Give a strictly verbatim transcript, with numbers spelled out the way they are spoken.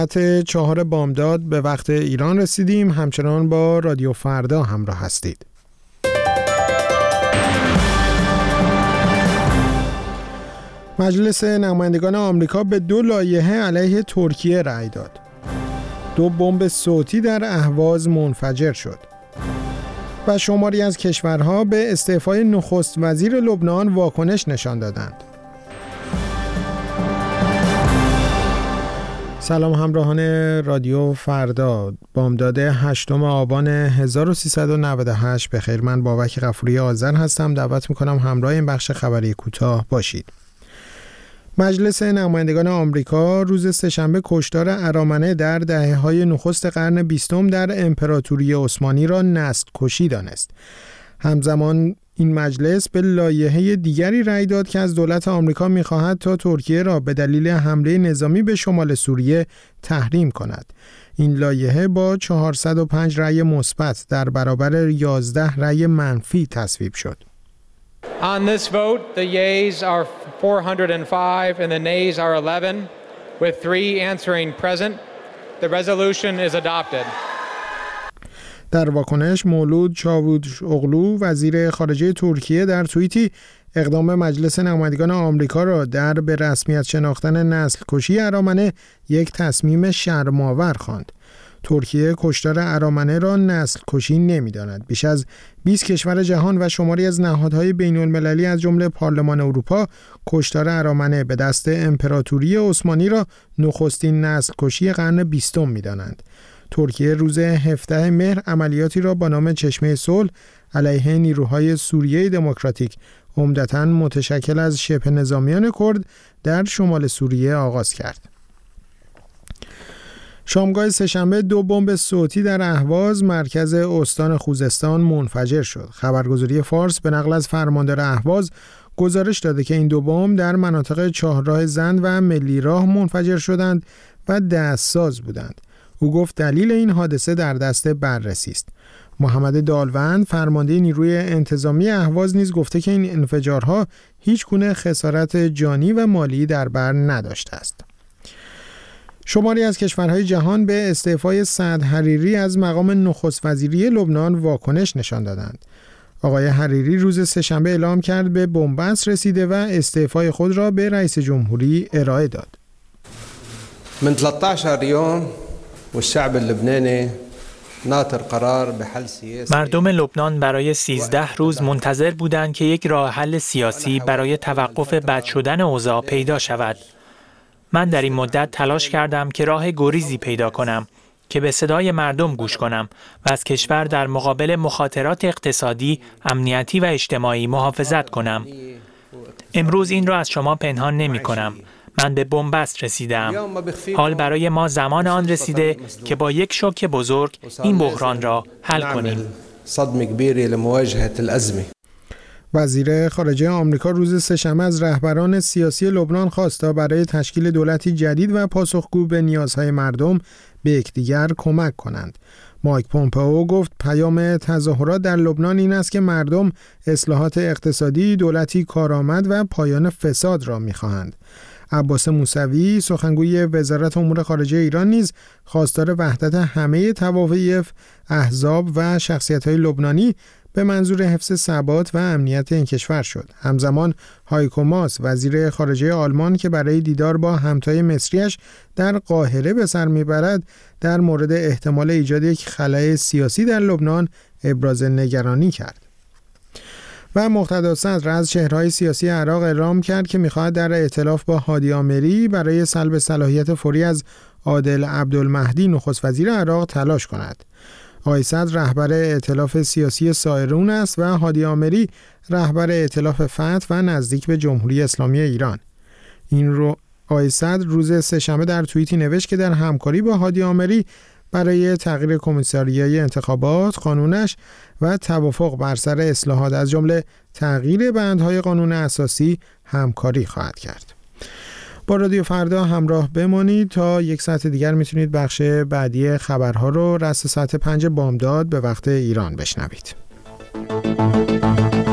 ساعت چهار بامداد به وقت ایران رسیدیم. همچنان با رادیو فردا همراه هستید. مجلس نمایندگان آمریکا به دو لایحه علیه ترکیه رأی داد. دو بمب صوتی در اهواز منفجر شد. و شماری از کشورها به استعفای نخست وزیر لبنان واکنش نشان دادند. سلام همراهان رادیو فردا. بامداد هشتم آبان هزار و سیصد و نود و هشت بخیر. من بابک غفوری آذر هستم. دعوت میکنم همراه این بخش خبری کوتاه باشید. مجلس نمایندگان آمریکا روز سه‌شنبه کشتار ارامنه در دهه‌های نخست قرن بیستم در امپراتوری عثمانی را نسل کشی دانست. همزمان این مجلس به لایحه دیگری رأی داد که از دولت آمریکا می‌خواهد تا ترکیه را به دلیل حمله نظامی به شمال سوریه تحریم کند. این لایحه با چهارصد و پنج رأی مثبت در برابر یازده رأی منفی تصویب شد. On this vote, the yeas are four hundred five and the nays are eleven, with three answering present. The resolution is adopted. در واکنش مولود چاووشوغلو وزیر خارجه ترکیه در توییتی اقدام مجلس نمایندگان آمریکا را در به رسمیت شناختن نسل کشی ارامنه یک تصمیم شرم‌آور خواند. ترکیه کشتار ارامنه را نسل کشی نمی‌داند. بیش از بیست کشور جهان و شماری از نهادهای بین‌المللی از جمله پارلمان اروپا کشتار ارامنه به دست امپراتوری عثمانی را نخستین نسل کشی قرن بیستم می‌دانند. ترکیه روز هفدهم مهر عملیاتی را با نام چشمه صلح علیه نیروهای سوریه دموکراتیک عمدتاً متشکل از شبه نظامیان کرد در شمال سوریه آغاز کرد. شامگاه سه‌شنبه دو بمب صوتی در اهواز مرکز استان خوزستان منفجر شد. خبرگزاری فارس به نقل از فرماندار اهواز گزارش داده که این دو بمب در مناطق چهارراه زند و ملی راه منفجر شدند و دستساز بودند. او گفت دلیل این حادثه در دست بررسی است. محمد دالوند فرمانده نیروی انتظامی اهواز نیز گفته که این انفجارها هیچ گونه خسارت جانی و مالی در بر نداشته است. شماری از کشورهای جهان به استعفای سعد حریری از مقام نخست وزیری لبنان واکنش نشان دادند. آقای حریری روز سه‌شنبه اعلام کرد به بنبست رسیده و استعفای خود را به رئیس جمهوری ارائه داد. من سیزده يوم والشعب اللبناني ناطر قرار بحل سیاسی. مردم لبنان برای سیزده روز منتظر بودند که یک راه حل سیاسی برای توقف بد شدن اوضاع پیدا شود. من در این مدت تلاش کردم که راه گریزی پیدا کنم که به صدای مردم گوش کنم و از کشور در مقابل مخاطرات اقتصادی، امنیتی و اجتماعی محافظت کنم. امروز این را از شما پنهان نمی کنم. من به بنبست رسیدم. حال برای ما زمان آن رسیده که با یک شوک بزرگ این بحران را حل کنیم. صدمه كبيرة لمواجهة الأزمة. وزیر خارجه آمریکا روز سه‌شنبه از رهبران سیاسی لبنان خواست تا برای تشکیل دولتی جدید و پاسخگو به نیازهای مردم به یکدیگر کمک کنند. مایک پومپئو گفت پیام تظاهرات در لبنان این است که مردم اصلاحات اقتصادی، دولتی کارآمد و پایان فساد را می‌خواهند. عباس موسوی سخنگوی وزارت امور خارجه ایران نیز خواستار وحدت همه طوایف، احزاب و شخصیت‌های لبنانی به منظور حفظ ثبات و امنیت این کشور شد. همزمان هایکو ماس وزیر خارجه آلمان که برای دیدار با همتای مصریش در قاهره به سر میبرد در مورد احتمال ایجاد یک خلأ سیاسی در لبنان ابراز نگرانی کرد. و مقتدا صدر از چهره‌های سیاسی عراق اعلام کرد که می‌خواهد در ائتلاف با هادی آمری برای سلب صلاحیت فوری از عادل عبدالمهدی نخست وزیر عراق تلاش کند. آقای صدر رهبر ائتلاف سیاسی سایرون است و هادی آمری رهبر ائتلاف فتح و نزدیک به جمهوری اسلامی ایران. این رو آقای صدر روز سه‌شنبه در توییتی نوشت که در همکاری با هادی آمری برای تغییر کمیساریای انتخابات، قانونش و توافق بر سر اصلاحات از جمله تغییر بندهای قانون اساسی همکاری خواهد کرد. با رادیو فردا همراه بمانید. تا یک ساعت دیگر میتونید بخش بعدی خبرها رو رأس ساعت پنج بامداد به وقت ایران بشنوید.